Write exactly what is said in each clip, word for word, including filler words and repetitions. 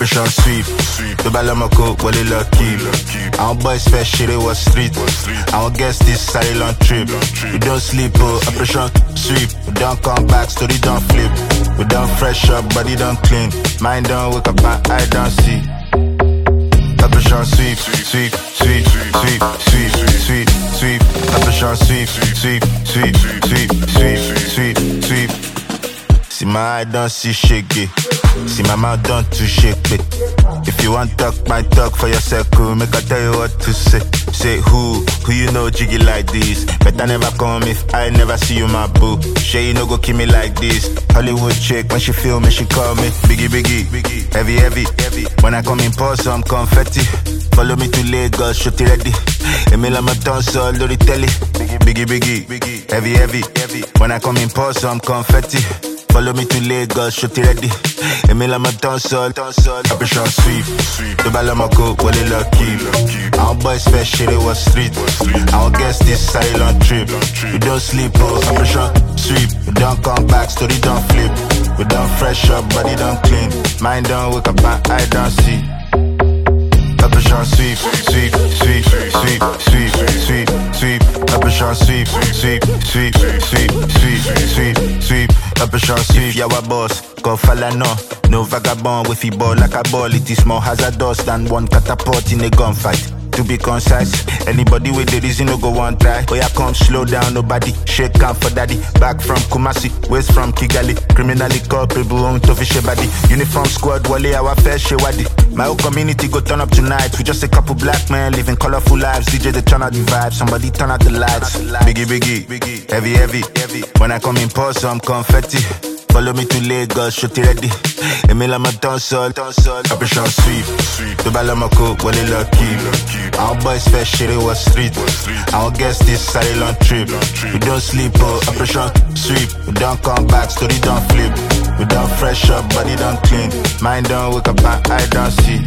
Operation sweep. The Balamako, well, they lucky. Our boys first shit, it was street. Our guest is silent trip. We don't sleep, oh, Operation sweep. We don't come back, story don't flip. We don't fresh up, body don't clean. Mind don't wake up, and I don't see. Operation sweep, sweep, sweep, sweep, sweep, sweep, sweep. Operation sweep, sweep, sweep, sweep, sweep, sweep, sweep. See my eye don't see shaky. See my mouth don't too shake it. If you want talk, my talk for your circle. Make I tell you what to say. Say who, who you know jiggy like this. Better never come if I never see you my boo. Shay you no go kill me like this. Hollywood chick, when she feel me, she call me Biggie, Biggie, Biggie. Heavy, heavy, heavy. When I come in pour some confetti. Follow me to Lagos, shoot it ready. Emile my tongue, so Lori telly. Biggie, Biggie, Biggie. Heavy, heavy, heavy. When I come in pour some confetti. Follow me to Lagos, shoot it ready. Emile my tongue, so Operation sweep. The Balamako, well, they lucky. Our boys first shit, it was street. Our guest is silent trip. We don't sleep, oh, Operation sweep. We don't come back, story don't flip. We don't fresh up, body don't clean. Mind don't wake up, and I don't see. Operation sweep, sweep, sweep, sweep, sweep, sweep, sweep. Operation sweep, sweep, sweep, sweep, sweep, sweep, sweep. Operation sweep, yeah, our boss. Go follow no, no vagabond with he ball like a ball. It is more hazardous than one catapult in a gunfight. To be concise, anybody with the reason no go one try. Oh yeah, come slow down, nobody shake down for daddy. Back from Kumasi, west from Kigali. Criminally culpable, on to fish body. Uniform squad, wale our fair shewadi. My whole community go turn up tonight. We just a couple black men living colorful lives. D J they turn out the vibe, somebody turn out the lights. Biggie, biggie, biggie, heavy, heavy, heavy. When I come in pour some confetti. Follow me to Lagos, shoot it ready. Emile my tongue, so Operation sweep. The Balamako, well, they lucky. Our boys first shit, it was street. Our guest is silent trip. We don't sleep, oh, Operation sweep. We don't come back, story don't flip. We don't fresh up, body don't clean. Mind don't wake up, and I don't see.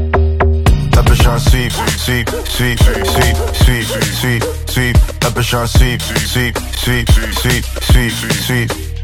Operation sweep, sweep, sweep, sweep, sweep, sweep, sweep. Operation sweep, sweep, sweep, sweep, sweep, sweep.